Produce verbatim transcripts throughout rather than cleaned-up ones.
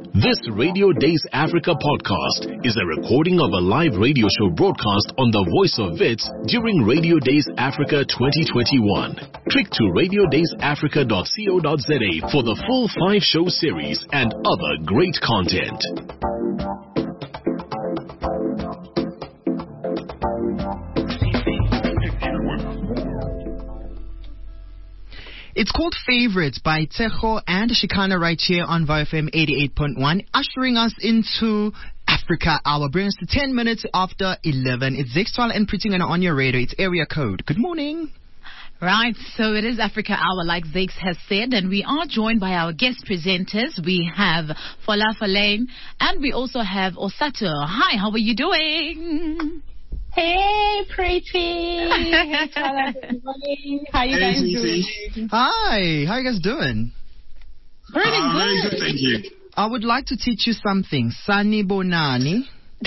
This Radio Days Africa podcast is a recording of a live radio show broadcast on the Voice of Wits during Radio Days Africa twenty twenty-one. Click to radio days africa dot co dot za for the full five-show series and other great content. It's called Favorites by Tejo and Shikana right here on V F M eighty-eight point one, ushering us into Africa Hour. Bring us to ten minutes after eleven. It's Zextwala and Pretty on your radio. It's area code. Good morning. Right, so it is Africa Hour, like Zex has said, and we are joined by our guest presenters. We have Fola Falane, and we also have Osato. Hi, how are you doing? Hey, Pretty. Hey, Tala. Good morning. How you hey, guys T. doing? Hi, how you guys doing? Pretty uh, good. Very good, thank you. I would like to teach you something. Sani Bonani.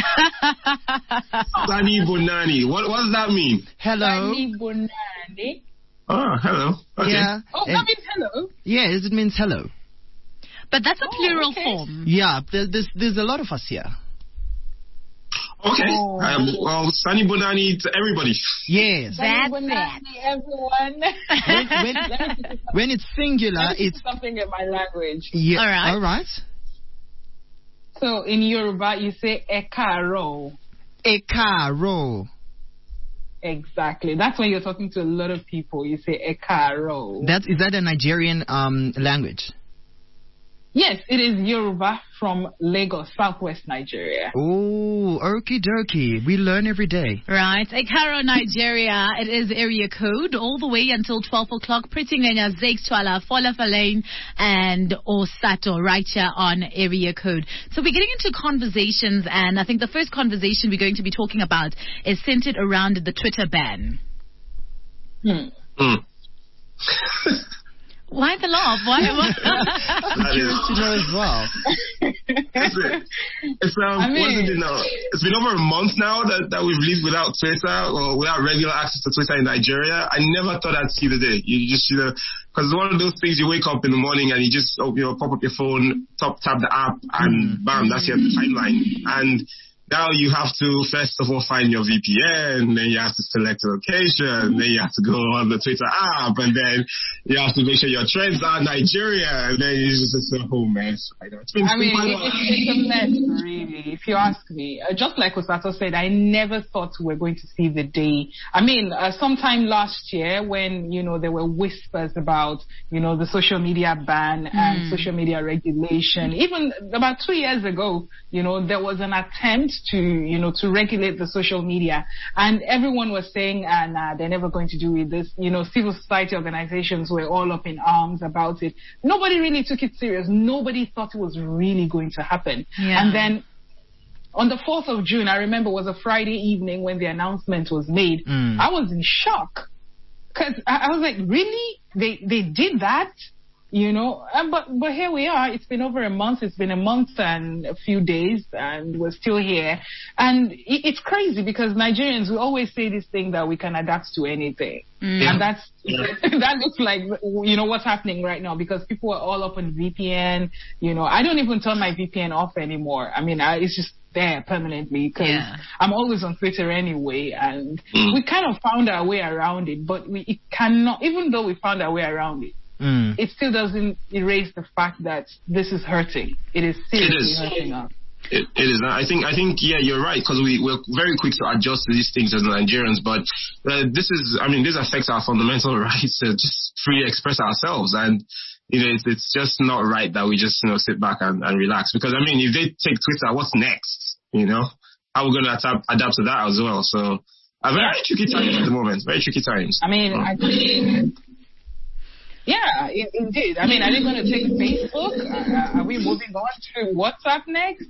Sani Bonani. What, what does that mean? Hello. Sani Bonani. Oh, hello. Okay. Yeah. Oh, and- that means hello. Yes, it means hello. But that's a Oh, plural okay. form. Yeah, there, there's, there's a lot of us here. Okay. Oh. Um, well, Sani Bonani to everybody. Yes. That's Sani it. Bonani, everyone. When, when, when it's singular, Let me it's... put something in my language. Yeah, All right. All right. So in Yoruba, you say ekaro. Ekaro. Exactly. That's when you're talking to a lot of people. You say ekaro. That, is that a Nigerian um, language? Yes, it is Yoruba from Lagos, southwest Nigeria. Oh, okie dokie. We learn every day. Right, Ekaro, Nigeria. It is area code all the way until twelve o'clock. Pretty Ngenya, Zextwala, Fola Falane, and Osato right here on area code. So we're getting into conversations, and I think the first conversation we're going to be talking about is centered around the Twitter ban. Hmm. Mm. Why the laugh? Why? why? I'm curious to know as well. It's, it's, um, I mean- what's it now? It's been over a month now that, that we've lived without Twitter or without regular access to Twitter in Nigeria. I never thought I'd see the day. You just, you know, because it's one of those things you wake up in the morning and you just oh, you know, pop up your phone, top tap the app, and bam, that's your timeline. And now you have to first of all find your V P N, then you have to select a location, then you have to go on the Twitter app, and then you have to make sure your trends are Nigeria, and then it's just a whole mess. I know. It's been I mean, quite a it, while. it's a mess, really, if you ask me. Uh, just like Osato said, I never thought we were going to see the day. I mean, uh, sometime last year when, you know, there were whispers about, you know, the social media ban and social media regulation. Even about two years ago, you know, there was an attempt to, you know, to regulate the social media. And everyone was saying, ah, nah, they're never going to do it. This, you know, civil society organizations were all up in arms about it. Nobody really took it serious. Nobody thought it was really going to happen. Yeah. And then on the fourth of June, I remember it was a Friday evening when the announcement was made. Mm. I was in shock. Because I, I was like, really? They they did that? You know, uh, but but here we are. It's been over a month. It's been a month and a few days, and we're still here. And it, it's crazy because Nigerians, we always say this thing that we can adapt to anything, Mm. and that's that looks like, you know, what's happening right now because people are all up on V P N. You know, I don't even turn my V P N off anymore. I mean, I, it's just there permanently because Yeah. I'm always on Twitter anyway, and Mm. we kind of found our way around it. But we it cannot, even though we found our way around it. Mm. It still doesn't erase the fact that this is hurting. It is seriously It is. hurting us. It, it is. I think. I think. Yeah, you're right. Because we we're very quick to adjust to these things as Nigerians. But uh, this is. I mean, this affects our fundamental rights to just freely express ourselves. And you know, it's, it's just not right that we just you know sit back and, and relax. Because I mean, if they take Twitter, what's next? You know, how are we going to adapt, adapt to that as well? So, a very tricky times at the moment. Very tricky times. I mean, Oh. I think. Yeah, i- indeed. I mean, are they going to take Facebook? Uh, are we moving on to WhatsApp next?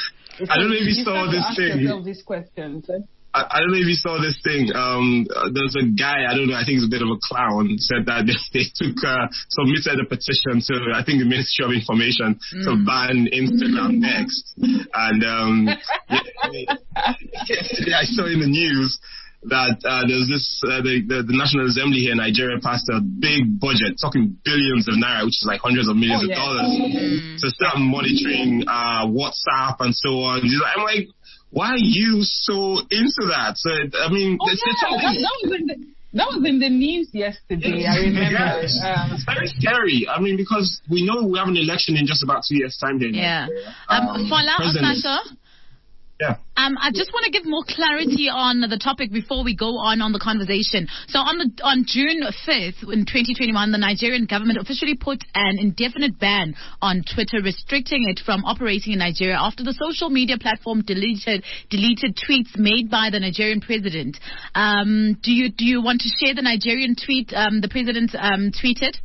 I don't know if you saw start to this ask thing. yourself these questions. eh? I, I don't know if you saw this thing. Um, uh, there's a guy, I don't know, I think he's a bit of a clown, said that they, they took, uh, submitted a petition to, I think, the Ministry of Information mm. to ban Instagram next. And, um, yeah, yesterday I saw in the news that uh, there's this, uh, the, the, the National Assembly here in Nigeria passed a big budget, talking billions of naira, which is like hundreds of millions oh, of yeah. dollars, mm. to start monitoring uh, WhatsApp and so on. I'm like, why are you so into that? So, I mean, oh, it's, yeah. it's that, that, was in the, that was in the news yesterday, I remember. Yes. Um, it's very scary. I mean, because we know we have an election in just about two years' time. Here yeah. Um, um, Fola Osato? Yeah. Um, I just want to give more clarity on the topic before we go on on the conversation. So on the on June fifth in twenty twenty-one, the Nigerian government officially put an indefinite ban on Twitter, restricting it from operating in Nigeria after the social media platform deleted deleted tweets made by the Nigerian president. Um, do you do you want to share the Nigerian tweet um, the president um, tweeted?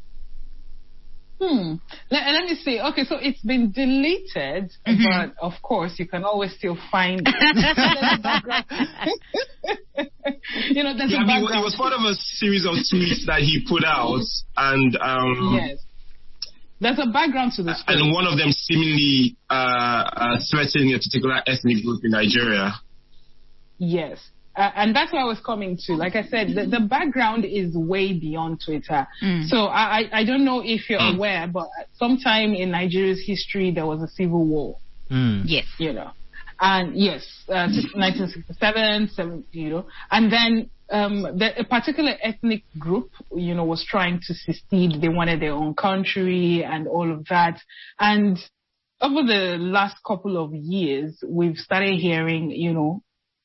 Hmm. Let, let me see. Okay, so it's been deleted, mm-hmm. but of course you can always still find it. You know, there's yeah, a I mean, background. it was part of a series of tweets that he put out, and um, yes, there's a background to this. And one of them seemingly uh, uh, threatening a particular ethnic group in Nigeria. Yes. Uh, and that's what I was coming to. Like I said, the, the background is way beyond Twitter. Mm. So I, I don't know if you're mm. aware, but sometime in Nigeria's history, there was a civil war. Mm. Yes. You know, and yes, uh, nineteen sixty-seven, seven, you know, and then um, the, a particular ethnic group, you know, was trying to secede. They wanted their own country and all of that. And over the last couple of years, we've started hearing, you know,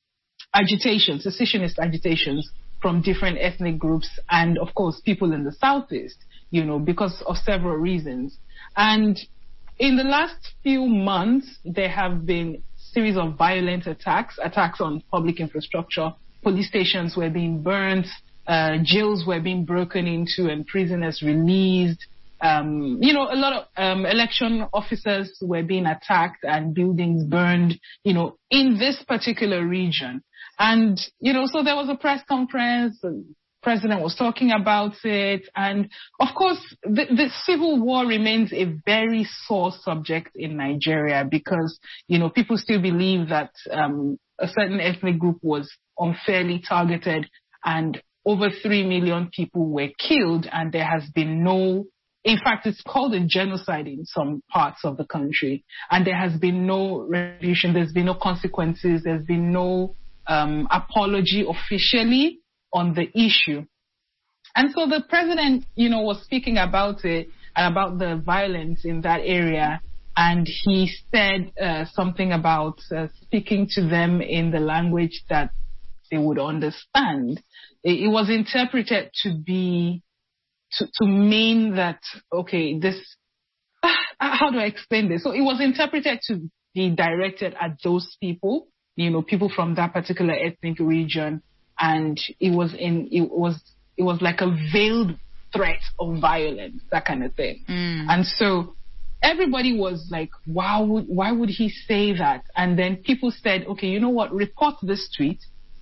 agitations, secessionist agitations from different ethnic groups and, of course, people in the Southeast, you know, because of several reasons. And in the last few months, there have been series of violent attacks, attacks on public infrastructure. Police stations were being burned, uh, jails were being broken into and prisoners released. Um, you know, a lot of um, election officers were being attacked and buildings burned, you know, in this particular region. And, you know, so there was a press conference, the president was talking about it. And, of course, the, the civil war remains a very sore subject in Nigeria because, you know, people still believe that um, a certain ethnic group was unfairly targeted and over three million people were killed and there has been no, in fact, it's called a genocide in some parts of the country. And there has been no retribution, there's been no consequences, there's been no Um, apology officially on the issue. And so the president, you know, was speaking about it, about the violence in that area. And he said uh, something about uh, speaking to them in the language that they would understand. It, it was interpreted to be, to, to mean that, okay, this, uh, how do I explain this? So it was interpreted to be directed at those people, you know, people from that particular ethnic region, and it was in, it was, it was like a veiled threat of violence, that kind of thing. Mm. And so everybody was like, wow, would, why would he say that? And then people said, okay, you know what, report this tweet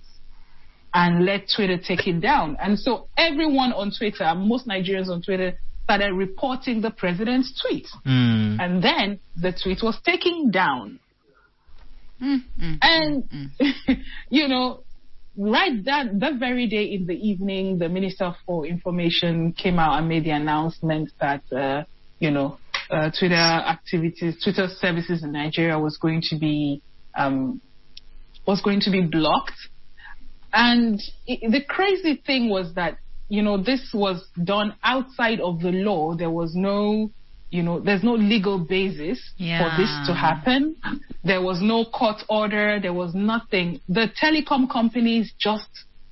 and let Twitter take it down. And so everyone on Twitter, most Nigerians on Twitter, started reporting the president's tweet. Mm. And then the tweet was taken down. Mm, mm, and, mm, mm. you know, right that, that very day in the evening, the Minister for Information came out and made the announcement that, uh, you know, uh, Twitter activities, Twitter services in Nigeria was going to be, um, was going to be blocked. And it, the crazy thing was that, you know, this was done outside of the law. There was no, you know, there's no legal basis yeah. for this to happen. There was no court order. There was nothing. The telecom companies just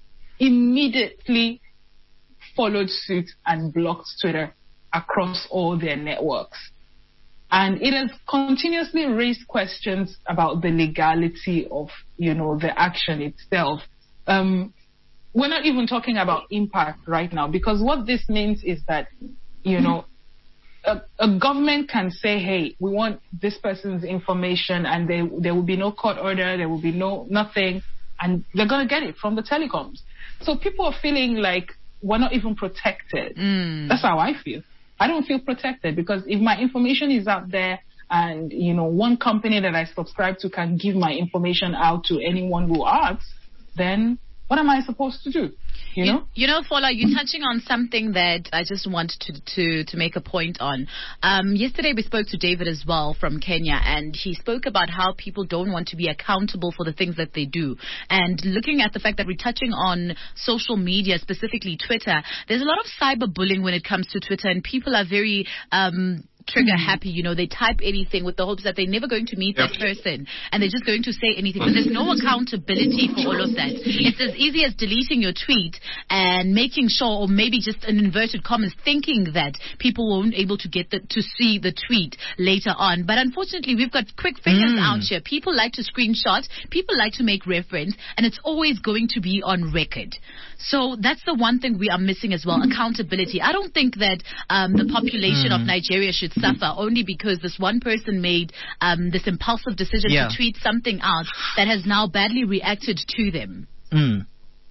immediately followed suit and blocked Twitter across all their networks. And it has continuously raised questions about the legality of, you know, the action itself. Um, we're not even talking about impact right now, because what this means is that, you know, A, a government can say, hey, we want this person's information, and they, there will be no court order, there will be no nothing, and they're going to get it from the telecoms. So people are feeling like we're not even protected. Mm. That's how I feel. I don't feel protected, because if my information is out there and, you know, one company that I subscribe to can give my information out to anyone who asks, then what am I supposed to do? You, you know? You know, Fola, you're touching on something that I just want to to, to make a point on. Um, yesterday we spoke to David as well from Kenya, and he spoke about how people don't want to be accountable for the things that they do. And looking at the fact that we're touching on social media, specifically Twitter, there's a lot of cyberbullying when it comes to Twitter, and people are very... Um, trigger happy, you know, they type anything with the hopes that they're never going to meet that person and they're just going to say anything, but there's no accountability for all of that. It's as easy as deleting your tweet and making sure, or maybe just an inverted commas, thinking that people won't able to get the, to see the tweet later on. But unfortunately, we've got quick fingers mm. out here. People like to screenshot, people like to make reference, and it's always going to be on record. So that's the one thing we are missing as well, accountability. I don't think that um, the population mm. of Nigeria should suffer only because this one person made um, this impulsive decision yeah. to tweet something out that has now badly reacted to them. Mm.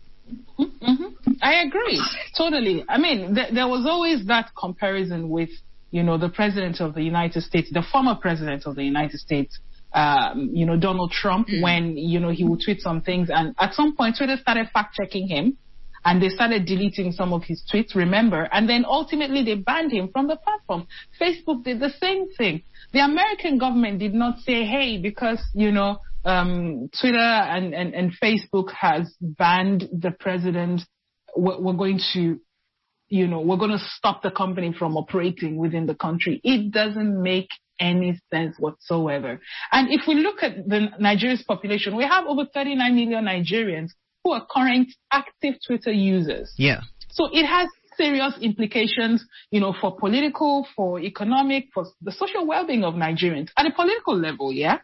Mm-hmm. I agree, totally. I mean, th- there was always that comparison with, you know, the president of the United States, the former president of the United States, um, you know, Donald Trump, mm. when, you know, he would tweet some things, and at some point Twitter started fact-checking him. And they started deleting some of his tweets, remember? And then ultimately they banned him from the platform. Facebook did the same thing. The American government did not say, hey, because, you know, um, Twitter and, and, and Facebook has banned the president, we're, we're going to, you know, we're going to stop the company from operating within the country. It doesn't make any sense whatsoever. And if we look at the Nigeria's population, we have over thirty-nine million Nigerians who are current active Twitter users. Yeah. So it has serious implications, you know, for political, for economic, for the social well-being of Nigerians. At a political level, yeah,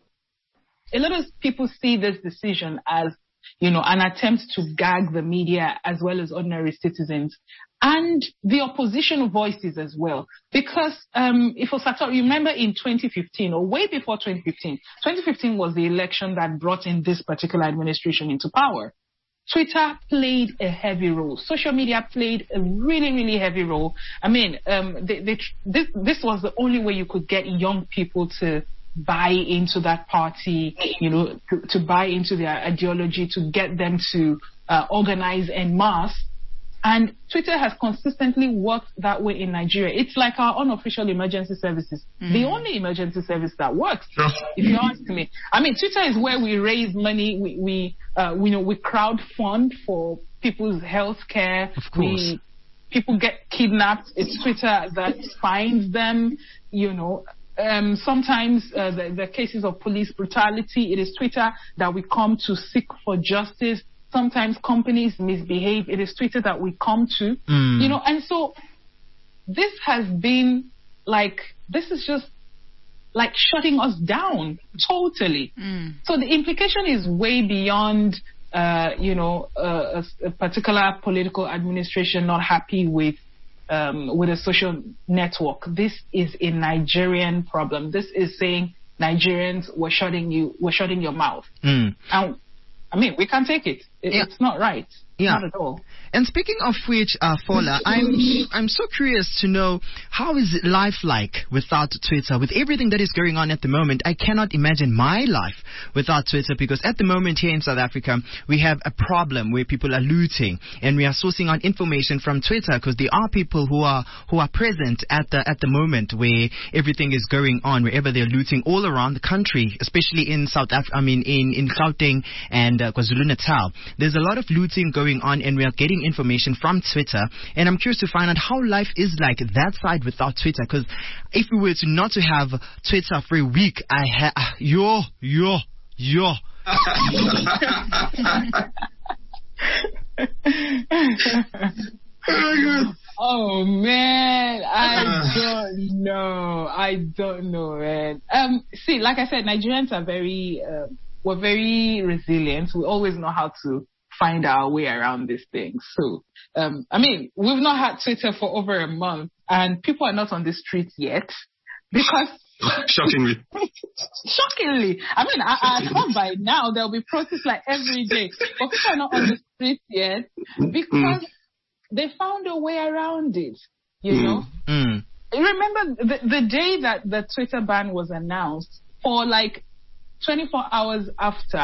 a lot of people see this decision as, you know, an attempt to gag the media as well as ordinary citizens and the opposition voices as well. Because um, if Osato, you remember in twenty fifteen or way before twenty fifteen, twenty fifteen was the election that brought in this particular administration into power. Twitter played a heavy role. Social media played a really, really heavy role. I mean, um, they, they, this, this was the only way you could get young people to buy into that party, you know, to, to buy into their ideology, to get them to uh, organize en masse. And Twitter has consistently worked that way in Nigeria. It's like our unofficial emergency services. Mm-hmm. The only emergency service that works, sure. if you ask me. I mean, Twitter is where we raise money. We, we, uh, we know, we crowd fund for people's health care. Of course. We, people get kidnapped. It's Twitter that finds them, you know. Um, sometimes uh, the, the cases of police brutality, it is Twitter that we come to seek for justice. Sometimes companies misbehave. It is Twitter that we come to, mm. you know, and so this has been like, this is just like shutting us down totally. Mm. So the implication is way beyond, uh, you know, uh, a, a particular political administration not happy with, um, with a social network. This is a Nigerian problem. This is saying Nigerians, we're shutting you, we're shutting your mouth. Mm. And I mean, we can't take it. it yeah. It's not right. Yeah. Not at all. And speaking of which, uh, Fola, I'm I'm so curious to know, how is life like without Twitter? With everything that is going on at the moment, I cannot imagine my life without Twitter, because at the moment here in South Africa, we have a problem where people are looting, and we are sourcing on information from Twitter, because there are people who are who are present at the at the moment where everything is going on, wherever they're looting all around the country, especially in South Africa. I mean, in in Gauteng and uh, KwaZulu-Natal. There's a lot of looting going on, and we are getting information from Twitter, and I'm curious to find out how life is like that side without Twitter, because if we were to not to have Twitter for a week, I ha- yo, yo, yo. Oh man, I don't know. I don't know, man. Um, see, like I said, Nigerians are very, uh, we're very resilient. We always know how to find our way around these things. So, um, I mean, we've not had Twitter for over a month, and people are not on the streets yet because. Shockingly. Shockingly. I mean, I, I thought by now there'll be protests like every day, but people are not on the streets yet because mm. they found a way around it, you mm. know? Mm. Remember the, the day that the Twitter ban was announced, for like twenty-four hours after,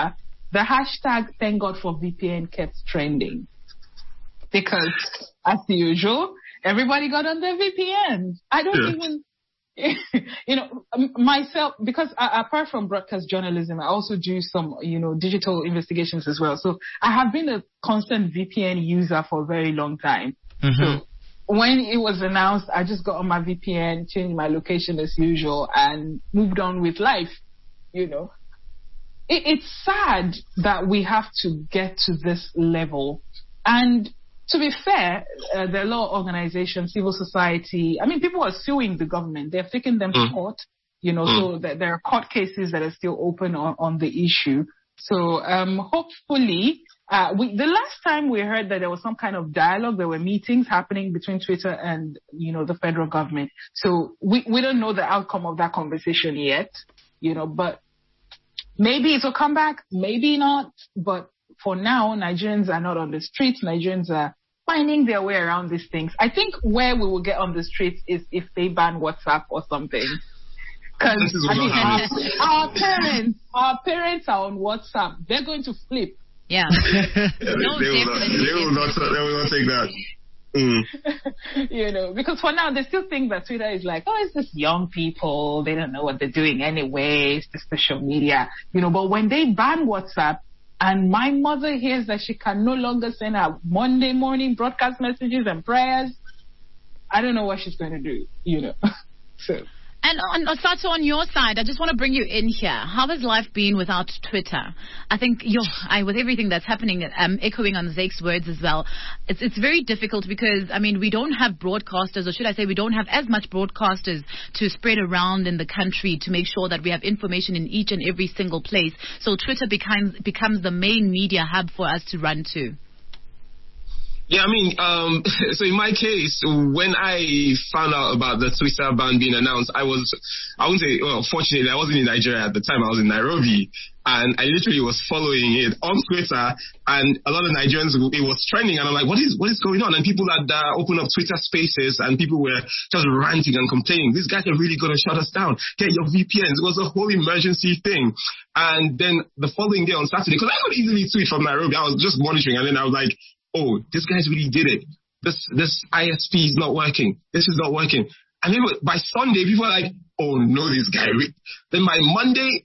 the hashtag Thank God for V P N kept trending. Because, as usual, everybody got on their V P Ns. I don't yeah. even... you know, myself, because I, apart from broadcast journalism, I also do some, you know, digital investigations as well. So I have been a constant V P N user for a very long time. Mm-hmm. So when it was announced, I just got on my V P N, changed my location as usual, and moved on with life, you know. It, it's sad that we have to get to this level. And to be fair, uh, there are a lot of organizations, civil society. I mean, people are suing the government. They're taking them mm. to court, you know, mm. so that there are court cases that are still open on, on the issue. So um, hopefully, uh, we, the last time we heard that there was some kind of dialogue, there were meetings happening between Twitter and, you know, the federal government. So we, we don't know the outcome of that conversation yet, you know, but maybe it will come back, maybe not. But for now, Nigerians are not on the streets. Nigerians are finding their way around these things. I think where we will get on the streets is if they ban WhatsApp or something. Because I mean, our, our parents, our parents are on WhatsApp. They're going to flip. Yeah. yeah they, no, they, will not, they will not. They will not take that. Mm. You know, because for now they still think that Twitter is like, oh, it's just young people. They don't know what they're doing anyway. It's just social media. You know, but when they ban WhatsApp, and my mother hears that she can no longer send her Monday morning broadcast messages and prayers, I don't know what she's going to do, you know. So. And on Osato, on your side, I just want to bring you in here. How has life been without Twitter? I think you're, I, with everything that's happening, um, echoing on Zake's words as well, it's it's very difficult because, I mean, we don't have broadcasters, or should I say we don't have as much broadcasters to spread around in the country to make sure that we have information in each and every single place. So Twitter becomes becomes the main media hub for us to run to. Yeah, I mean, um, so in my case, when I found out about the Twitter ban being announced, I was, I wouldn't say, well, fortunately, I wasn't in Nigeria at the time. I was in Nairobi, and I literally was following it on Twitter, and a lot of Nigerians, it was trending, and I'm like, what is, what is going on? And people had uh, opened up Twitter spaces, and people were just ranting and complaining. These guys are really going to shut us down. Get your V P Ns. It was a whole emergency thing. And then the following day on Saturday, because I could easily tweet from Nairobi, I was just monitoring, and then I was like, oh, this guy's really did it. This this I S P is not working. This is not working. And then by Sunday, people are like, oh no, this guy. Then by Monday,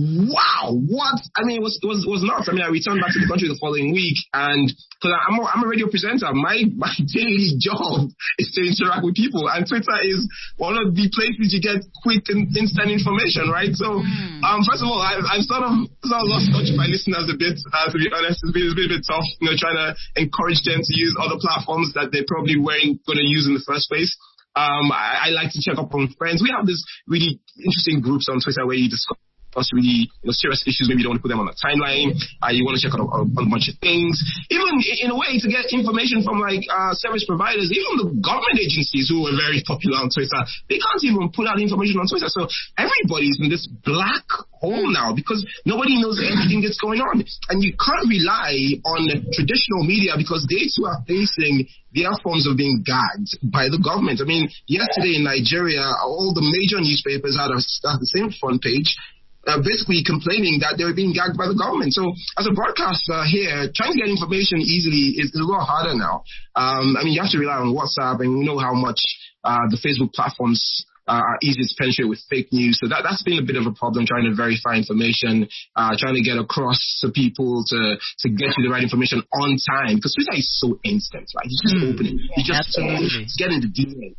wow, what? I mean, it was it was it was nuts. I mean, I returned back to the country the following week, and because I'm a, I'm a radio presenter, my my daily job is to interact with people, and Twitter is one of the places you get quick and instant information, right? So, mm. um, first of all, I, I'm sort of sort of lost touch with my listeners a bit. Uh, to be honest, it's been, it's been a bit tough, you know, trying to encourage them to use other platforms that they probably weren't going to use in the first place. Um, I, I like to check up on friends. We have this really interesting groups on Twitter where you discuss really, you know, serious issues. Maybe you don't want to put them on a timeline. Uh, you want to check out a, a, a bunch of things. Even in a way to get information from like uh, service providers, even the government agencies who are very popular on Twitter, they can't even put out information on Twitter. So everybody's in this black hole now because nobody knows anything that's going on. And you can't rely on traditional media because they too are facing their forms of being gagged by the government. I mean, yesterday in Nigeria, all the major newspapers had, a, had the same front page, Uh, basically complaining that they were being gagged by the government. So as a broadcaster here, trying to get information easily is a lot harder now. Um, I mean, you have to rely on WhatsApp, and you know how much uh, the Facebook platforms uh, are easy to penetrate with fake news. So that, that's been a bit of a problem, trying to verify information, uh, trying to get across to people to, to get you the right information on time. Because Twitter is so instant, right? You just mm, open it. You just absolutely. get in the D M.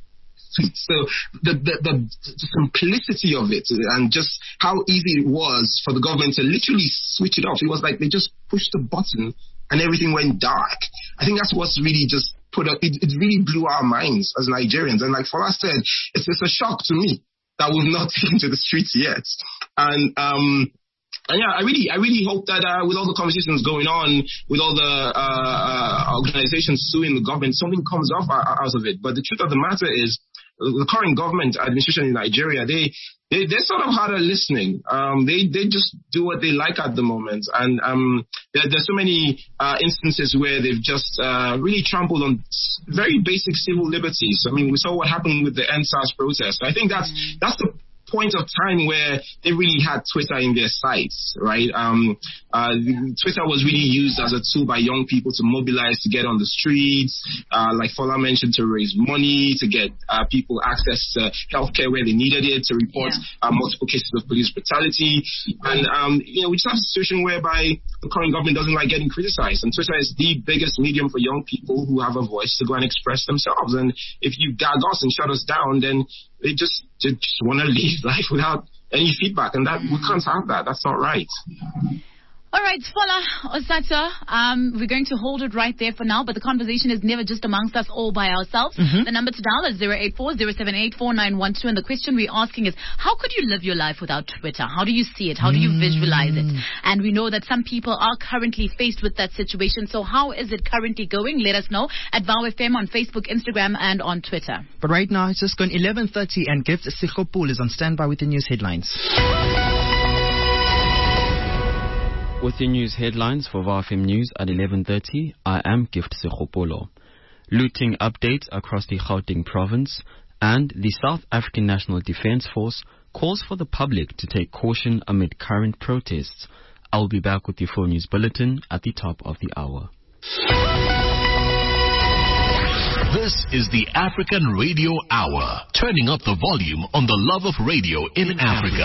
So the, the the simplicity of it and just how easy it was for the government to literally switch it off. It was like they just pushed the button and everything went dark. I think that's what's really just put up. It, it really blew our minds as Nigerians. And like Fola said, it's, it's a shock to me that we've not taken to the streets yet. And um. And yeah, I really, I really hope that uh, with all the conversations going on, with all the uh, uh, organizations suing the government, something comes off out of it. But the truth of the matter is, the current government administration in Nigeria, they, they, they're sort of harder listening. Um, they, they just do what they like at the moment. And um, there, there's so many uh, instances where they've just uh, really trampled on very basic civil liberties. I mean, we saw what happened with the N SARS protest. I think that's, mm. that's the point of time where they really had Twitter in their sights, right? Um, uh, Twitter was really used as a tool by young people to mobilize, to get on the streets, uh, like Fola mentioned, to raise money, to get uh, people access to healthcare where they needed it, to report yeah. uh, multiple cases of police brutality. And, um, you know, we just have a situation whereby the current government doesn't like getting criticized. And Twitter is the biggest medium for young people who have a voice to go and express themselves. And if you gag us and shut us down, then they just, they just want to live life without any feedback. And that we can't have that. That's not right. All right, Fola Osato, um, we're going to hold it right there for now, but the conversation is never just amongst us all by ourselves. Mm-hmm. The number to dial is zero eight four, zero seven eight, four nine one two, and the question we're asking is, how could you live your life without Twitter? How do you see it? How do you visualize it? And we know that some people are currently faced with that situation, so how is it currently going? Let us know at Vow F M on Facebook, Instagram, and on Twitter. But right now, it's just gone eleven thirty, and Gift Sekgopolo is on standby with the news headlines. With the news headlines for Vow F M News at eleven thirty, I am Gift Sekgopolo. Looting updates across the Gauteng province, and the South African National Defence Force calls for the public to take caution amid current protests. I'll be back with the full news bulletin at the top of the hour. This is the African Radio Hour, turning up the volume on the love of radio in Africa.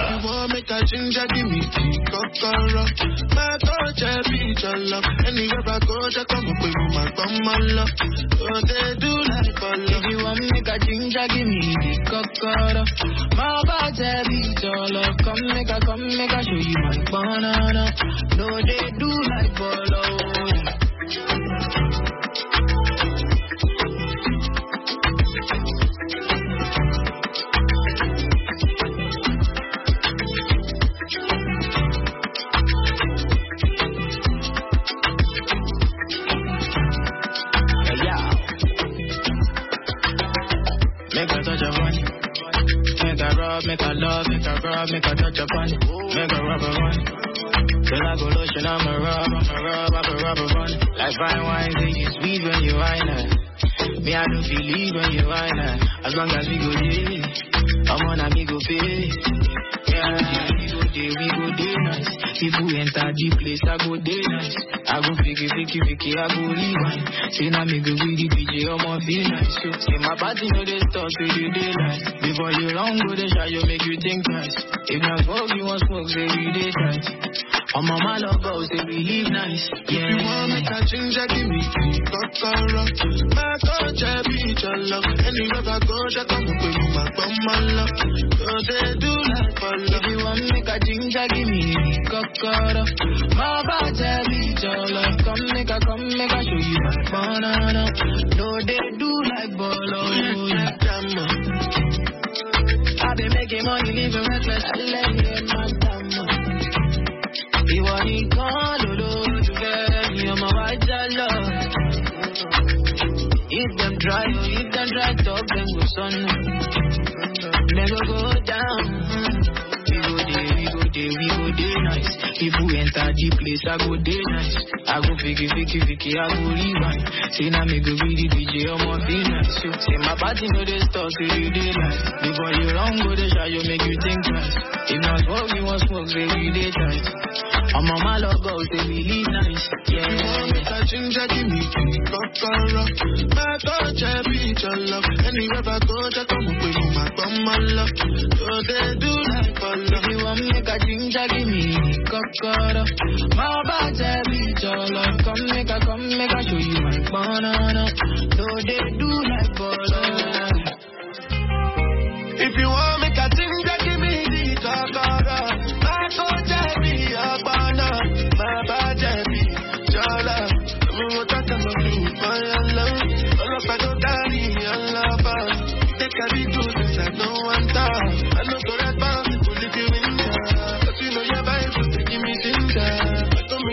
Make a love, make a grab, make a touch upon it, make a rubber run. Till I go lotion, I'm a rub, I'm a rub, I'm a rubber run. Like fine wine, say you sweet when you wine it. Me, I don't feel leave when you wine it. As long as we go there, I'm on a me go pay. Yeah, we go there, we go there nice. People enter the place, I go there nice. I go fiki, fiki, fiki, I go rewind. Say now me go with the D J, I'm on feel nice. So, say my party know they start to the daylight. Before you run, go they shot, you make you think twice. If not smoke, you want smoke, say we day tight. I'm on my love go, say we live nice. Yeah. If you want me to change, give me the kokoro. My coach, I beat your love. Anywhere I go, I come up with my bum, my love. So they do like for love. If you want me to change, give me the kokoro. My coach, I beat your love. Come make a, come make a show you my banana. No, they do like bolo. Yeah, drama. I've been making money, living reckless. I let you in my drama. You want me call, Lolo, to get me on my white love. If them dry, if them dry, talk, then go sun. Never go down. We go there, we go there, we go there nice. People enter the place, I go there nice. I go fiki, fiki, fiki, I go rewind. Say now me go with the D J, I'm on feel nice. Say my party know they start to the daylight. Before you run, go they shot, you make you think twice. If not smoke, you want smoke, say we day tight. I'm on my logo, say we live nice. Yeah, you want me to change, give me the kokoro. My coach, I beat your love. Anywhere I go, I come up with my bum, my love. So they do like for love. If you want me to change, give me the kokoro. My coach, I beat your love. Come make a, come make a show you my banana. So they do like for love. If you want me to change, give me the kokoro. My coach, I beat your banana. My coach, I beat your love. We will talk about you for your love. All of I don't carry your love. Take a big dose since I don't want that. I know to that bound, people if you in there. But you know your vibe, so they give me ginger. I don't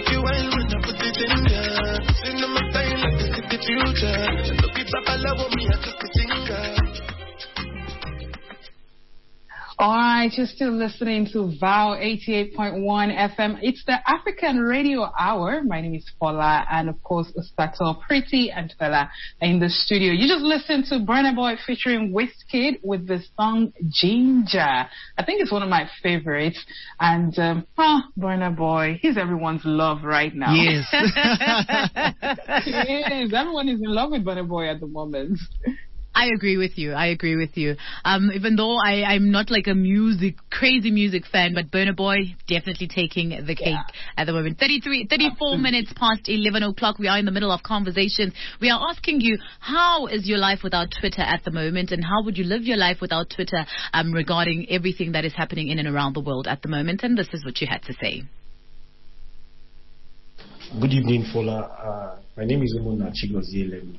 right, you're still listening to V O W eighty-eight point one F M. It's the African Radio Hour. My name is Fola, and of course, Ustato, Pretty, and Fela in the studio. You just listened to Burna Boy featuring Wizkid with the song Ginger. I think it's one of my favorites. And, um, oh, Burna Boy, he's everyone's love right now. Yes. He is. Everyone is in love with Burna Boy at the moment. I agree with you. I agree with you. Um, even though I, I'm not like a music, crazy music fan, but Burna Boy definitely taking the cake yeah. at the moment. thirty-three, thirty-four Absolutely. Minutes past eleven o'clock. We are in the middle of conversations. We are asking you, how is your life without Twitter at the moment, and how would you live your life without Twitter um, regarding everything that is happening in and around the world at the moment? And this is what you had to say. Good evening, Fola. Uh, my name is Umuna Chigozielemi.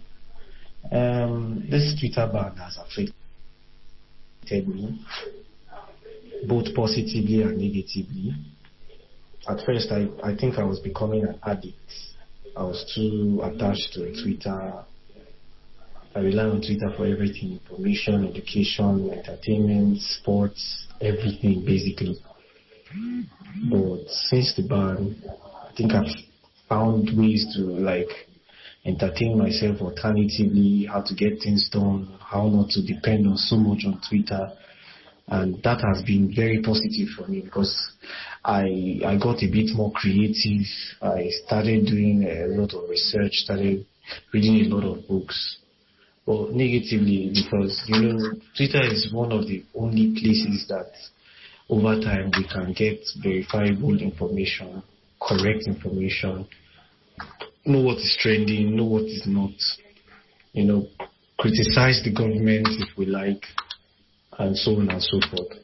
Um, this Twitter ban has affected me, both positively and negatively. At first, I, I think I was becoming an addict. I was too attached to Twitter. I rely on Twitter for everything: information, education, entertainment, sports, everything basically. But since the ban, I think I've found ways to like entertain myself alternatively, how to get things done, how not to depend on so much on Twitter. And that has been very positive for me because I I got a bit more creative. I started doing a lot of research, started reading a lot of books. But negatively, because, you know, Twitter is one of the only places that over time we can get verifiable information, correct information, know what is trending, know what is not, you know, criticize the government if we like, and so on and so forth.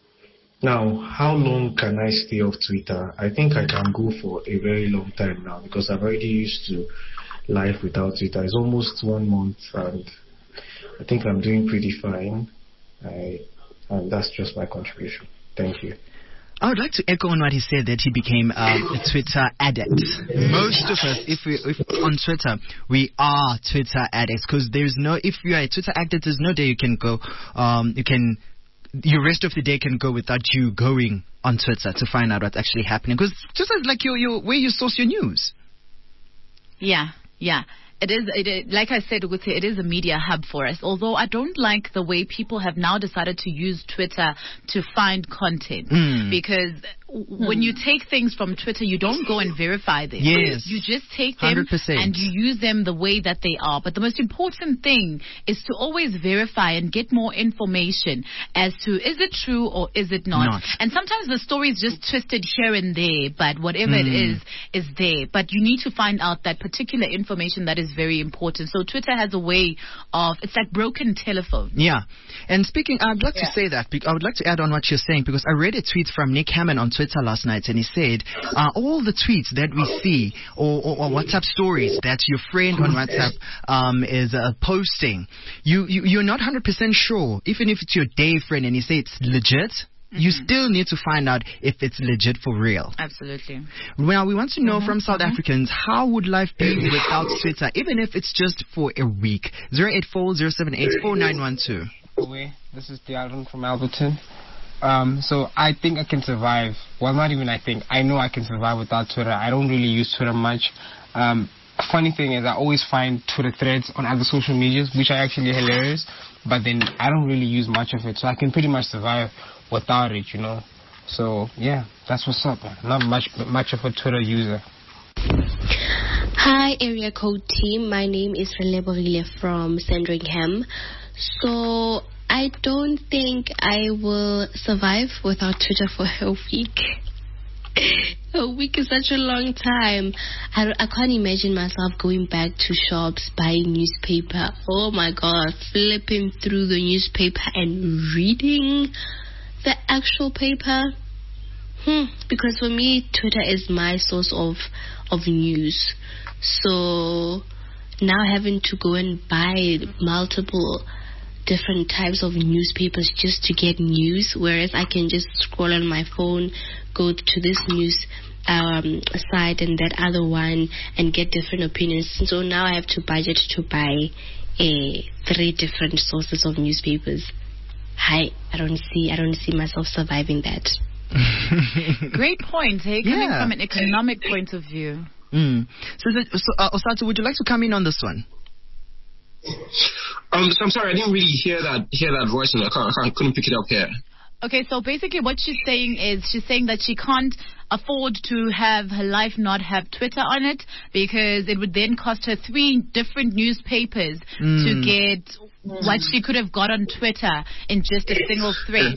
Now, how long can I stay off Twitter? I think I can go for a very long time now because I've already used to life without Twitter. It's almost one month and I think I'm doing pretty fine. I, and that's just my contribution. Thank you. I would like to echo on what he said, that he became um, a Twitter addict. Most of us, if we if on Twitter, we are Twitter addicts because there's no, if you are a Twitter addict, there's no day you can go, um, you can, your rest of the day can go without you going on Twitter to find out what's actually happening. Because Twitter is like your, your, where you source your news. Yeah, yeah. It is, it is, like I said, it is a media hub for us. Although I don't like the way people have now decided to use Twitter to find content. Mm. Because mm. when you take things from Twitter, you don't go and verify them. Yes. You just take them one hundred percent. And you use them the way that they are. But the most important thing is to always verify and get more information as to is it true or is it not. not. And sometimes the story is just twisted here and there, but whatever mm. it is, is there. But you need to find out that particular information that is very important. So Twitter has a way of, it's like broken telephone. Yeah. And speaking, I'd like yeah. to say that, I would like to add on what you're saying, because I read a tweet from Nick Hammond on Twitter last night, and he said, uh, all the tweets that we see, or, or, or WhatsApp stories that your friend on WhatsApp um, is uh, posting, you, you, you're not one hundred percent sure, even if it's your day friend and you say it's legit, you mm-hmm. still need to find out if it's legit for real. Absolutely. Well, we want to know mm-hmm. from South mm-hmm. Africans, how would life be without Twitter, even if it's just for a week? zero eight four, zero seven eight, four nine one two. This is Dialon from Alberton. Um, so I think I can survive. Well, not even I think. I know I can survive without Twitter. I don't really use Twitter much. Um, funny thing is I always find Twitter threads on other social medias, which are actually hilarious. But then I don't really use much of it. So I can pretty much survive without it, you know. So, yeah, that's what's up, man. Not much much of a Twitter user. Hi, Area Code team. My name is Releborile from Sandringham. So, I don't think I will survive without Twitter for a week. A week is such a long time. I, I can't imagine myself going back to shops, buying newspaper. Oh, my God. Flipping through the newspaper and reading the actual paper. Hmm. Because for me, Twitter is my source of of news. So now having to go and buy multiple different types of newspapers just to get news, whereas I can just scroll on my phone, go to this news um, site and that other one and get different opinions. So now I have to budget to buy uh, three different sources of newspapers. I I don't see I don't see myself surviving that. Great point, hey, coming Yeah. from an economic point of view. Mm. So, the, so uh, Osato, would you like to come in on this one? Um, so I'm sorry, I didn't really hear that hear that voice, and I, can't, I can't, couldn't pick it up here. Okay, so basically what she's saying is she's saying that she can't afford to have her life not have Twitter on it because it would then cost her three different newspapers Mm. to get what she could have got on Twitter in just a single thread.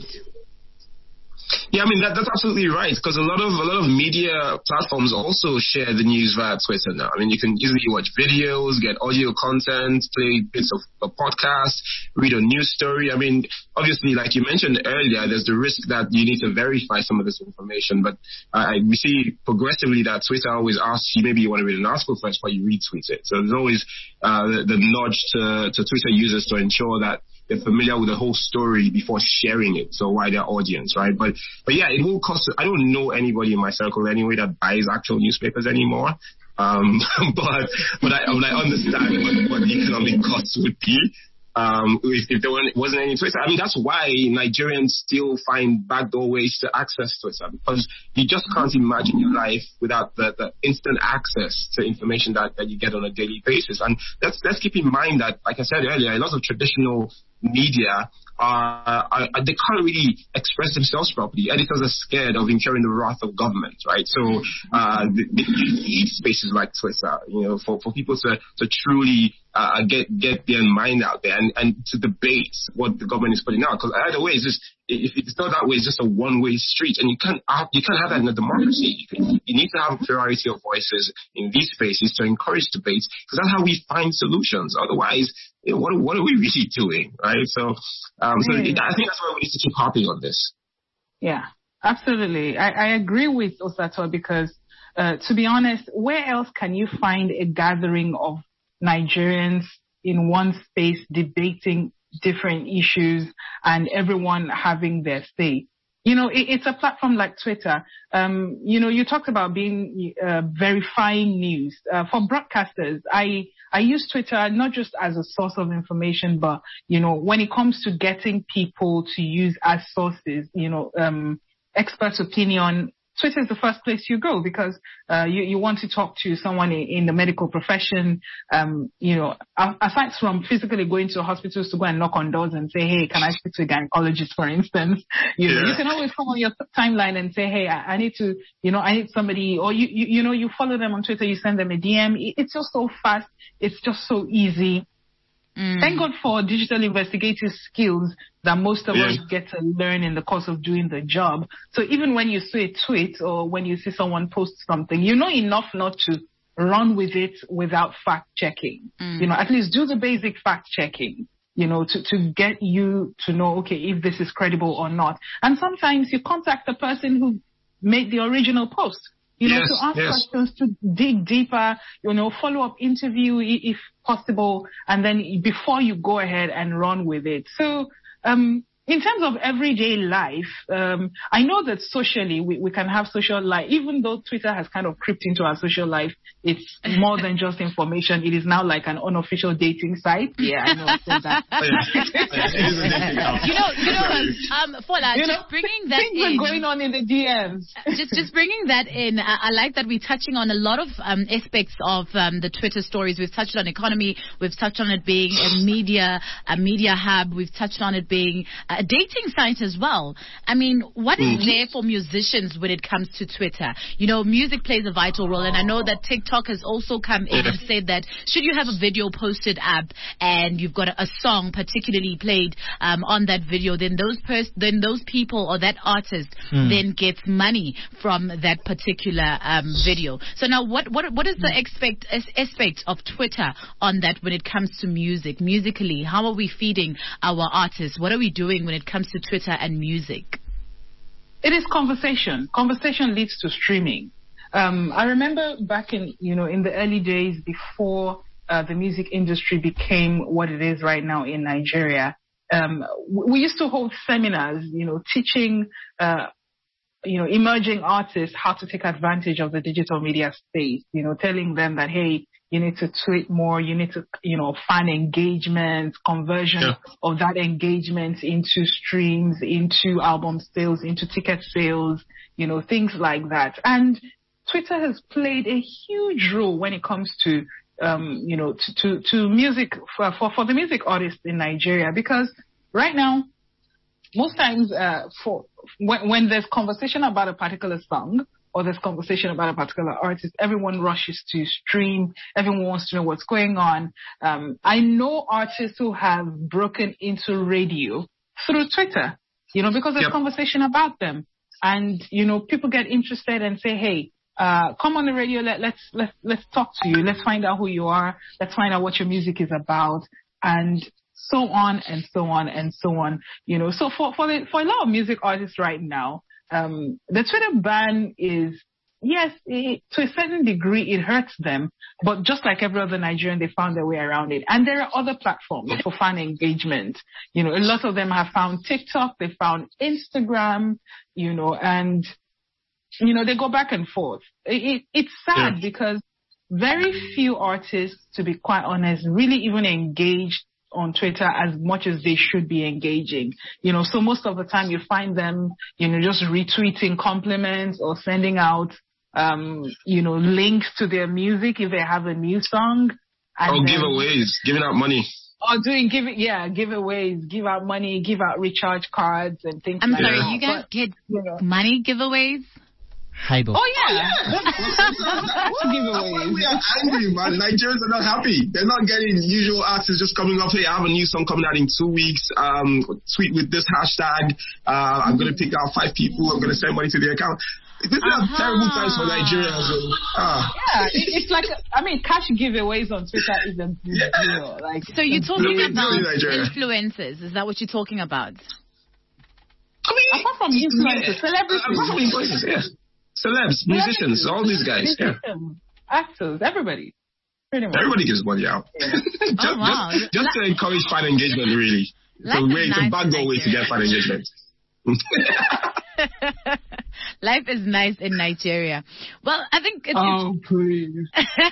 Yeah, I mean that, that's absolutely right, because a lot of a lot of media platforms also share the news via Twitter now. I mean, you can easily watch videos, get audio content, play bits of a podcast, read a news story. I mean, obviously, like you mentioned earlier, there's the risk that you need to verify some of this information. But uh, we see progressively that Twitter always asks you, maybe you want to read an article first before you retweet it. So there's always uh, the, the nudge to, to Twitter users to ensure that they're familiar with the whole story before sharing it to a wider audience, right? But but yeah, it will cost. I don't know anybody in my circle anyway that buys actual newspapers anymore. Um, but but I, but I understand what, what the economic costs would be um, if, if there wasn't any Twitter. I mean, that's why Nigerians still find backdoor ways to access Twitter, because you just can't imagine your life without the, the instant access to information that, that you get on a daily basis. And let's let's keep in mind that, like I said earlier, a lot of traditional media are, are, are they can't really express themselves properly. Editors are scared of incurring the wrath of government, right? So uh, they, they need spaces like Twitter, you know, for, for people to to truly uh, get get their mind out there and, and to debate what the government is putting out. Because either way, it's just if it's not that way, it's just a one-way street, and you can't have, you can't have that in a democracy. You, you need to have a plurality of voices in these spaces to encourage debates, because that's how we find solutions. Otherwise, you know, what what are we really doing, right? So, um, so Mm. I think that's why we need to keep harping on this. Yeah, absolutely. I, I agree with Osato because, uh, to be honest, where else can you find a gathering of Nigerians in one space debating different issues and everyone having their say? You know, it, it's a platform like Twitter. Um, you know, you talked about being uh, verifying news. Uh, for broadcasters, I I use Twitter not just as a source of information, but, you know, when it comes to getting people to use as sources, you know, um, expert opinion, Twitter is the first place you go because uh, you, you want to talk to someone in, in the medical profession. Um, you know, aside from physically going to hospitals to go and knock on doors and say, hey, can I speak to a gynecologist, for instance? You know, Yeah. you can always come on your timeline and say, hey, I, I need to, you know, I need somebody, or you, you, you know, you follow them on Twitter, you send them a D M. It, it's just so fast. It's just so easy. Mm. Thank God for digital investigative skills that most of Yeah. us get to learn in the course of doing the job. So even when you see a tweet or when you see someone post something, you know enough not to run with it without fact checking. Mm. You know, at least do the basic fact checking, you know, to, to get you to know, okay, if this is credible or not. And sometimes you contact the person who made the original post. You know, Yes, to ask yes. questions, to dig deeper, you know, follow up interview i- if possible, and then before you go ahead and run with it. So, um, in terms of everyday life, um, I know that socially we, we can have social life, even though Twitter has kind of crept into our social life. It's more than just information. It is now like an unofficial dating site. Yeah, I know. I said that. you know, you know, um, Fola, You just know, bringing that things in. are going on in the D Ms. just just bringing that in, I, I like that we're touching on a lot of um, aspects of um, the Twitter stories. We've touched on economy. We've touched on it being a media a media hub. We've touched on it being a dating site as well. I mean, what is Mm-hmm. there for musicians when it comes to Twitter? You know, music plays a vital role, and I know that TikTok has also come in and said that should you have a video posted up and you've got a, a song particularly played um, on that video, then those pers- then those people or that artist Mm. then gets money from that particular um, video. So now, what what what is the aspect as- aspect of Twitter on that when it comes to music? Musically, how are we feeding our artists? What are we doing when it comes to Twitter and music? It is conversation. Conversation leads to streaming. Um, I remember back in, you know, in the early days before uh, the music industry became what it is right now in Nigeria, um, we used to hold seminars, you know, teaching, uh, you know, emerging artists how to take advantage of the digital media space, you know, telling them that, hey, You need to tweet more. You need to, you know, fan engagement, conversion yeah. of that engagement into streams, into album sales, into ticket sales, you know, things like that. And Twitter has played a huge role when it comes to, um, you know, to, to, to music, for, for, for the music artists in Nigeria. Because right now, most times, uh, for, when, when there's conversation about a particular song, or there's conversation about a particular artist, everyone rushes to stream. Everyone wants to know what's going on. Um, I know artists who have broken into radio through Twitter, you know, because there's yep. conversation about them. And, you know, people get interested and say, hey, uh, come on the radio. Let, let's, let's, let's talk to you. Let's find out who you are. Let's find out what your music is about. And so on and so on and so on, you know. So for, for the, for a lot of music artists right now, Um, the Twitter ban is, yes, it, to a certain degree, it hurts them. But just like every other Nigerian, they found their way around it. And there are other platforms for fan engagement. You know, a lot of them have found TikTok, they found Instagram, you know, and, you know, they go back and forth. It, it, it's sad yeah. because very few artists, to be quite honest, really even engage on Twitter as much as they should be engaging. You know, so most of the time you find them, you know, just retweeting compliments or sending out, um, you know, links to their music if they have a new song. And oh, giveaways, giving out money. Or doing, give it, yeah, giveaways, give out money, give out recharge cards and things I'm like sorry, that. you guys but, get you know. money giveaways? Haibo. Oh, yeah. What giveaways? We are angry, man. Nigerians are not happy. They're not getting usual artists just coming up, hey, I have a new song coming out in two weeks. Um, tweet with this hashtag. Uh, I'm going to pick out five people. I'm going to send money to their account. This is uh-huh. terrible times for Nigerians. Uh. Yeah, it, it's like, I mean, cash giveaways on Twitter is a big yeah. deal. Like, so you're talking about influencers. Is that what you're talking about? I mean, apart from influencers, yeah. celebrities. Apart from influencers, yes. Celebs, musicians, all these guys. Yeah. Actors, everybody. Pretty much. Everybody gives money out. Yeah. just, oh, wow. just, just to encourage fan engagement, really. It's a way, it's a backdoor way to get fan engagement. Life is nice in Nigeria. Well, I think it's... Oh, please.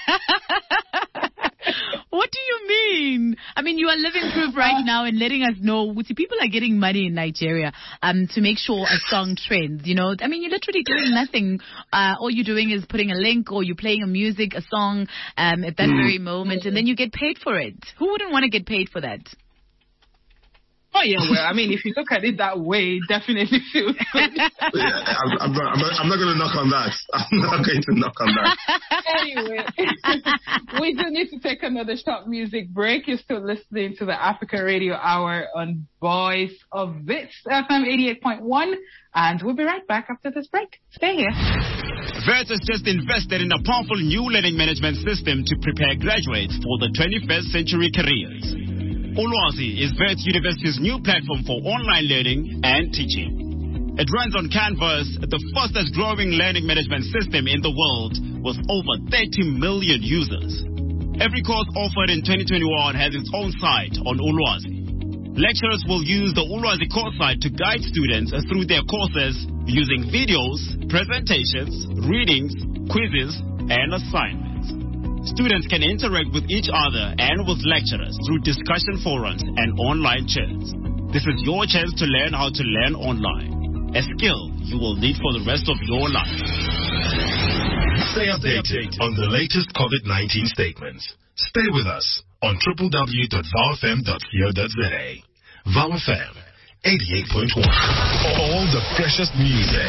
What do you mean? I mean, you are living proof right now and letting us know people are getting money in Nigeria um, to make sure a song trends, you know. I mean, you're literally doing nothing. Uh, all you're doing is putting a link or you're playing a music, a song um, at that mm. very moment, and then you get paid for it. Who wouldn't want to get paid for that? Oh, yeah, well, I mean, if you look at it that way, it definitely feels good. Yeah, I'm, I'm not, I'm not, I'm not going to knock on that. I'm not going to knock on that. Anyway, we do need to take another short music break. You're still listening to the Africa Radio Hour on Voice of Wits, F M eighty-eight point one, and we'll be right back after this break. Stay here. Wits has just invested in a powerful new learning management system to prepare graduates for the twenty-first century careers. Ulwazi is Wits University's new platform for online learning and teaching. It runs on Canvas, the fastest growing learning management system in the world with over thirty million users. Every course offered in twenty twenty-one has its own site on Ulwazi. Lecturers will use the Ulwazi course site to guide students through their courses using videos, presentations, readings, quizzes, and assignments. Students can interact with each other and with lecturers through discussion forums and online chats. This is your chance to learn how to learn online, a skill you will need for the rest of your life. Stay updated on the latest COVID nineteen statements. Stay with us on w w w dot v o w f m dot co dot z a. V O W F M eighty-eight point one. All the precious music.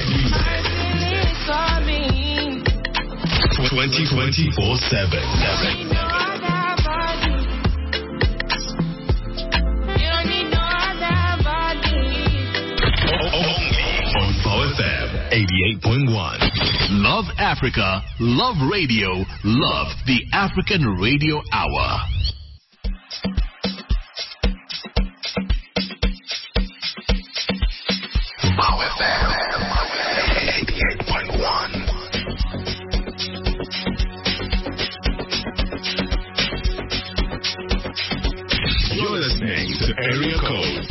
twenty twenty-four seven. Only on V O W F M eighty-eight point one. Love Africa, love radio, love the African Radio Hour. V O W F M eighty-eight point one. You're listening to Area Code.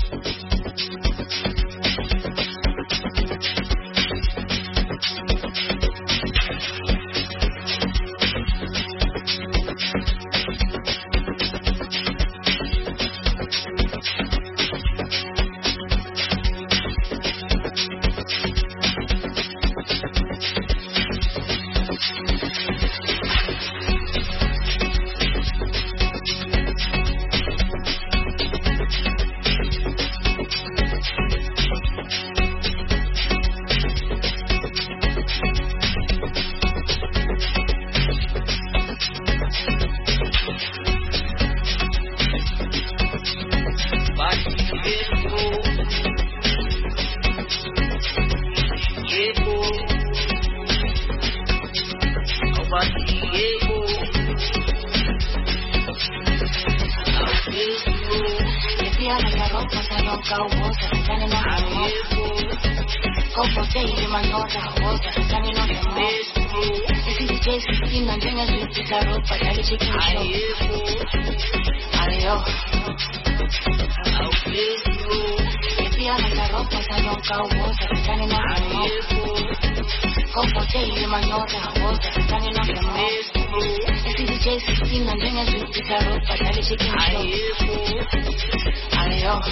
nunca hubo, se no Go for day, you my daughter, was standing on the moon. This is the J sixteen, and then I look at the road, but I chicken show. Ayo, I'll please you. If you are the road, but I don't go, was standing on the moon. Go for day, you my daughter, was standing on the moon. This is the J sixteen, and then I look at the road, but I chicken show. Ayo,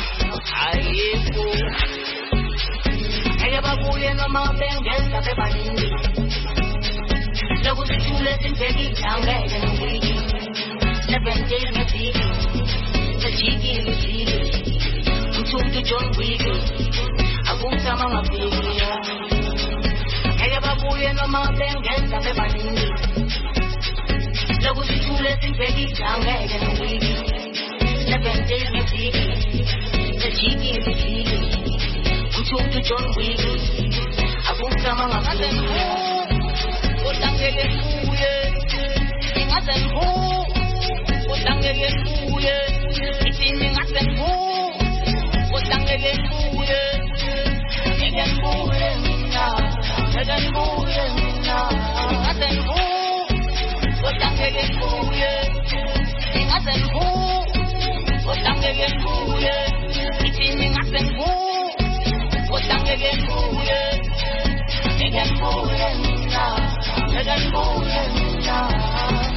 ayo. Ella va puliendo más venganza de panini. Luego se chule sin pedir sangre de un wiki. Se vende y me sigue. Se chiqui y me sigue. Un chute John Wiki. Apunta mamá pilla. Ella va puliendo más venganza de panini. Luego se chule sin pedir sangre de un wiki. Se vende y me sigue. Se chiqui y me sigue. Talk to John Wiggins. I won't come on a nothing. What I'm getting who, yeah. Sing us and who. What I'm getting who, yeah. It's in us and who. What I'm getting who, yeah. Again, who, yeah. Again, who, yeah. Us and who. What I'm getting who, yeah. Sing us and who. What I'm getting who, yeah. It's in us and who. What I'm getting for you, again for you now, again for you now.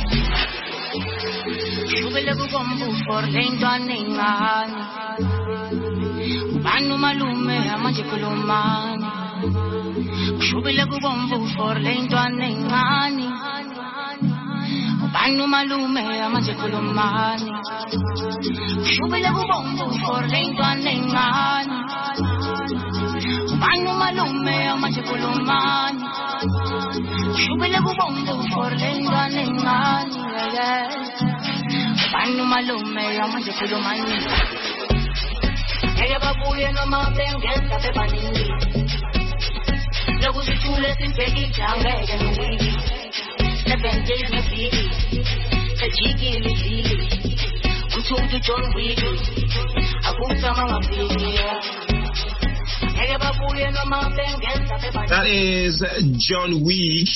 You will never come for rain to an ingan. Banu malume, a magical man. You will never come for rain to an ingan. Banu malume, a magical man. You will never come for rain to an ingan. Manu malume amache kulumani Shubile kubongo for lenga nengani Manu malume amache kulumani Ella babuye no mabengeza te panini Luego si chule sin pegi change ya nuwili Seven days me fili Se chiki li fili Uchudu John Wiggins Apunta mama fili That is John Week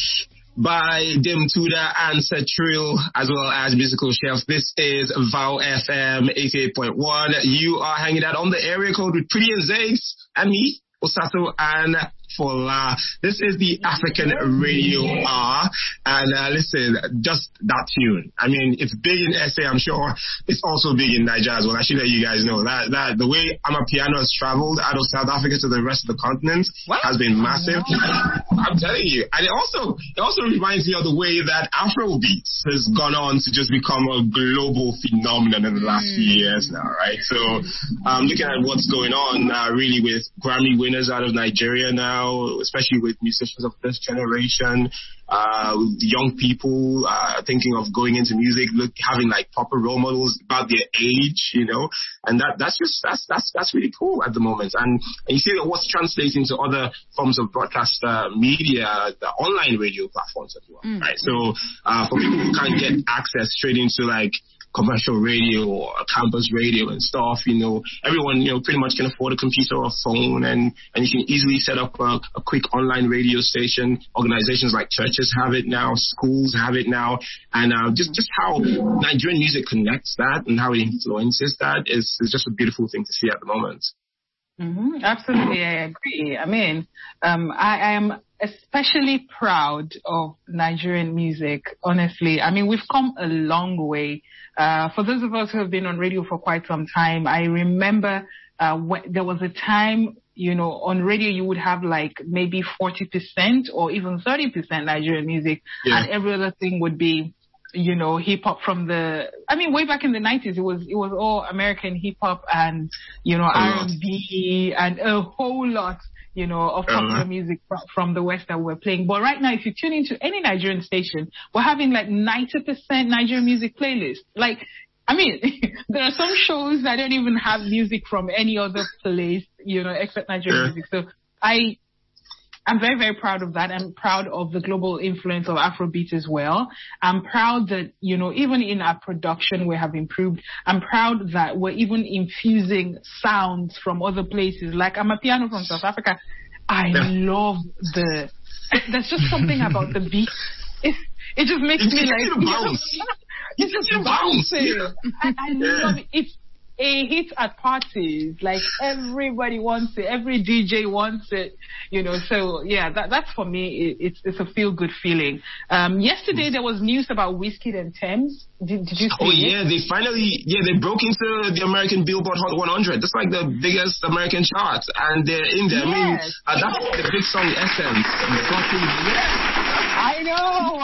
by Dim Tuda and Cetril, as well as Musical Chefs. This is Vow F M eighty-eight point one. You are hanging out on the area code with Pretty and Zakes and me, Osato and Fola. This is the African Radio Hour. And uh, listen, just that tune. I mean, it's big in S A, I'm sure. It's also big in Nigeria as well. I should let you guys know that that the way Amapiano has traveled out of South Africa to the rest of the continent what? has been massive. I'm telling you. And it also it also reminds me of the way that Afrobeats has gone on to just become a global phenomenon in the last mm. few years now, right? So um, looking at what's going on uh, really with Grammy winners out of Nigeria now, especially with musicians of this generation, uh, young people uh, thinking of going into music, look, having like proper role models about their age, you know, and that that's just that's that's that's really cool at the moment. And, and you see that what's translating to other forms of broadcast uh, media, the online radio platforms as well, mm. right? So uh, for people who can't get access straight into like commercial radio or campus radio and stuff, you know, everyone, you know, pretty much can afford a computer or a phone, and, and you can easily set up a, a quick online radio station. Organizations like churches have it now, schools have it now, and uh, just, just how Nigerian music connects that and how it influences that is, is just a beautiful thing to see at the moment. Mm-hmm. Absolutely, I agree. I mean, um, I, I am especially proud of Nigerian music, honestly. I mean, we've come a long way. Uh, for those of us who have been on radio for quite some time, I remember uh, when there was a time, you know, on radio you would have like maybe forty percent or even thirty percent Nigerian music, yeah. and every other thing would be, you know, hip hop from the, I mean, way back in the nineties, it was, it was all American hip hop and, you know, R and B and a whole lot, you know, of popular uh-huh. music from, from the West that we're playing. But right now, if you tune into any Nigerian station, we're having like ninety percent Nigerian music playlist. Like, I mean, there are some shows that don't even have music from any other place, you know, except Nigerian yeah. music. So I, I'm very, very proud of that. I'm proud of the global influence of Afrobeat as well. I'm proud that, you know, even in our production, we have improved. I'm proud that we're even infusing sounds from other places. Like, I'm a piano from South Africa. I yeah. love the, there's just something about the beat. It, it just makes it's me like, bounce. It's just bouncing. Yeah. I, I yeah. love it. It's a hit at parties. Like, everybody wants it. Every D J wants it. You know, so yeah, that that's for me. It, it's it's a feel good feeling. Um, yesterday there was news about Wizkid and Tems. Did, did you see Oh it? yeah, they finally yeah they broke into the American Billboard Hot one hundred. That's like the biggest American chart, and they're in there. Yes. I mean, uh, that's the big song Essence. I know.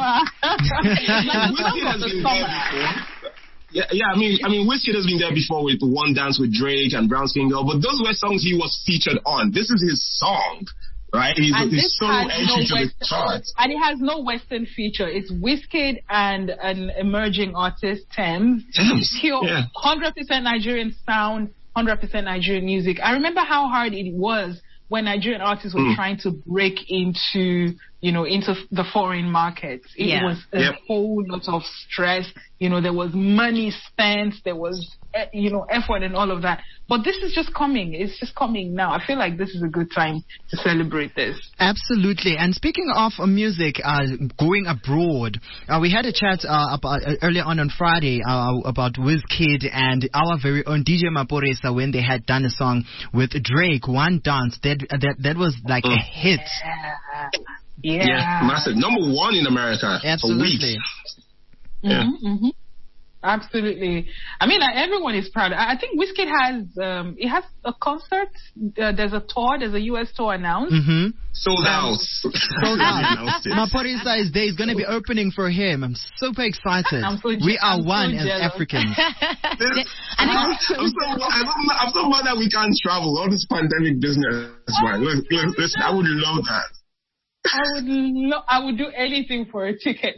Wizkid has been there before. Yeah, yeah, I mean, I mean, Wizkid has been there before with One Dance with Drake and Brown Skin Girl, but those were songs he was featured on. This is his song, right? He's, and he's this so has entry no to the Western, charts. and it has no Western feature. It's Wizkid and an emerging artist, Tems. Tems, pure, yeah. one hundred percent Nigerian sound, one hundred percent Nigerian music. I remember how hard it was when Nigerian artists were mm. trying to break into, you know, into the foreign markets. It yeah. was a yep. whole lot of stress. You know, there was money spent, there was, you know, effort and all of that. But this is just coming. It's just coming now. I feel like this is a good time to celebrate this. Absolutely. And speaking of uh, music, uh, going abroad, uh, we had a chat uh, about uh, earlier on on Friday uh, about Wizkid and our very own D J Maporisa when they had done a song with Drake, One Dance. That that that was like mm. a hit. Yeah. Yeah. yeah, massive. Number one in America. Absolutely. For yeah. Mm-hmm, mm-hmm. Absolutely. I mean, uh, everyone is proud. I, I think Wizkid has, um, it has a concert. Uh, there's a tour. There's a U S tour announced. Mm-hmm. Sold out. Sold out. Maporisa is there. Is going to be opening for him. I'm super excited. I'm so we are I'm one so as jealous. Africans. I'm, I'm, so, I'm, I'm so mad that we can't travel. All this pandemic business, man. Listen, listen, I would love that. I would lo- I would do anything for a ticket.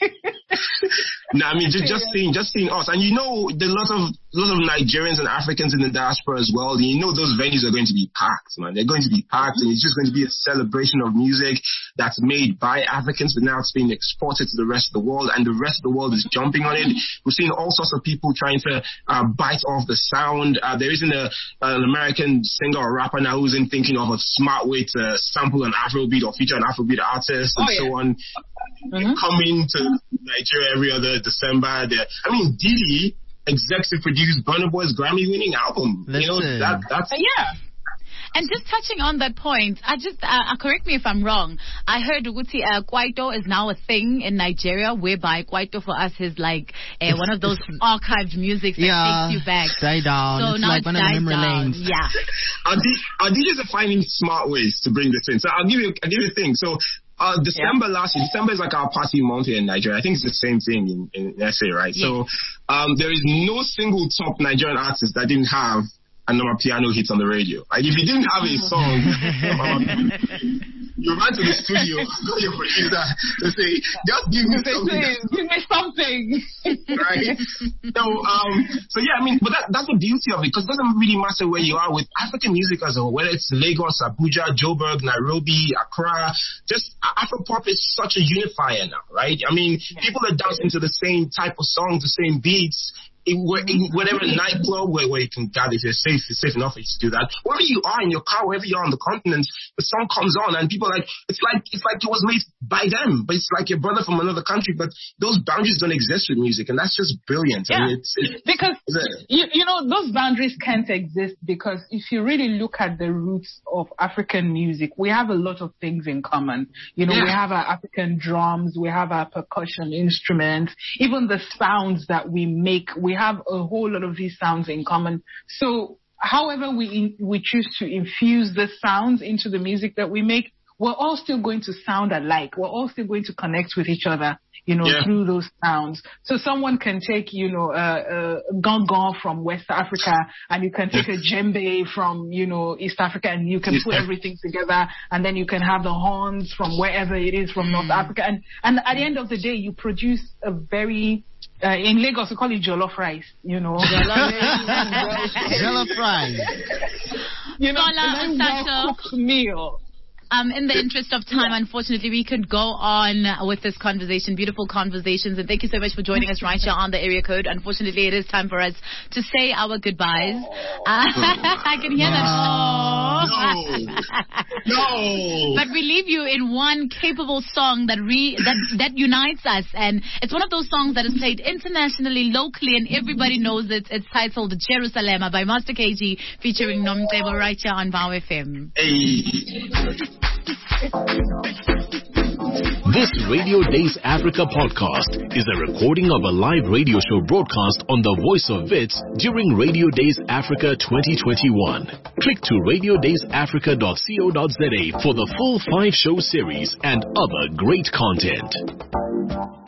No, I mean just just seeing just seeing us, and you know there are lots of lots of Nigerians and Africans in the diaspora as well. And you know those venues are going to be packed, man. They're going to be packed, and it's just going to be a celebration of music that's made by Africans, but now it's being exported to the rest of the world, and the rest of the world is jumping on it. We're seeing all sorts of people trying to uh, bite off the sound. Uh, there isn't a, an American singer or rapper now who isn't thinking of a smart way to sample an Afrobeat or feature an Afrobeat artist and oh, yeah. so on. Mm-hmm. Coming to Nigeria every other December. There, I mean, Diddy executive produced Burna Boy's Grammy-winning album. Listen. You know, that that's yeah. And just touching on that point, I just uh, correct me if I'm wrong. I heard Uguti uh, Kwaito is now a thing in Nigeria, whereby Kwaito for us is like uh, one of those archived music that yeah, takes you back. Die down. So it's now like it's one of the memory down. lanes. Yeah. Our, D- our D Js are finding smart ways to bring this in. So I'll give you, I'll give you a thing. So. Uh, December yeah. last year, December is like our party month here in Nigeria. I think it's the same thing in, in S A, right? Yeah. So, um, there is no single top Nigerian artist that didn't have a number piano hits on the radio. Like, if you didn't have a song, you ran to the studio, call your producer to say, just give me something. Give me something. Right? So, um, so yeah, I mean, but that, that's the beauty of it, because it doesn't really matter where you are with African music as a whole, whether it's Lagos, Abuja, Joburg, Nairobi, Accra, just Afropop is such a unifier now, right? I mean, yeah. people are dancing to the same type of songs, the same beats. In, in whatever nightclub where, where you can gather, if you're safe, it's safe enough for you to do that. Wherever you are in your car, wherever you are on the continent, the song comes on and people are like, it's like, it's like it was made by them, but it's like your brother from another country, but those boundaries don't exist with music, and that's just brilliant. Yeah. I mean, it's, it's, because, it's a, you, you know, those boundaries can't exist because if you really look at the roots of African music, we have a lot of things in common. You know, yeah. we have our African drums, we have our percussion instruments, even the sounds that we make, we have a whole lot of these sounds in common. So however we in, we choose to infuse the sounds into the music that we make, we're all still going to sound alike. We're all still going to connect with each other, you know, yeah. through those sounds. So someone can take, you know, a uh, uh, gong from West Africa, and you can take a djembe from, you know, East Africa, and you can put everything together, and then you can have the horns from wherever it is from North Africa. And, and at the end of the day, you produce a very Uh, in Lagos, we call it jollof rice, you know. Jollof rice. You know, a well-cooked meal. Um, in the interest of time, unfortunately, we could go on with this conversation, beautiful conversations, and thank you so much for joining us right here on the area code. Unfortunately, it is time for us to say our goodbyes. Uh, I can hear that. Oh. No. No. But we leave you in one capable song that re that that unites us, and it's one of those songs that is played internationally, locally, and everybody knows it. It's titled Jerusalem by Master K G featuring Nomcebo right here on Vow F M. Hey. This Radio Days Africa podcast is a recording of a live radio show broadcast on the Voice of Wits during Radio Days Africa twenty twenty-one. Click to radio days africa dot co dot za for the full five-show series and other great content.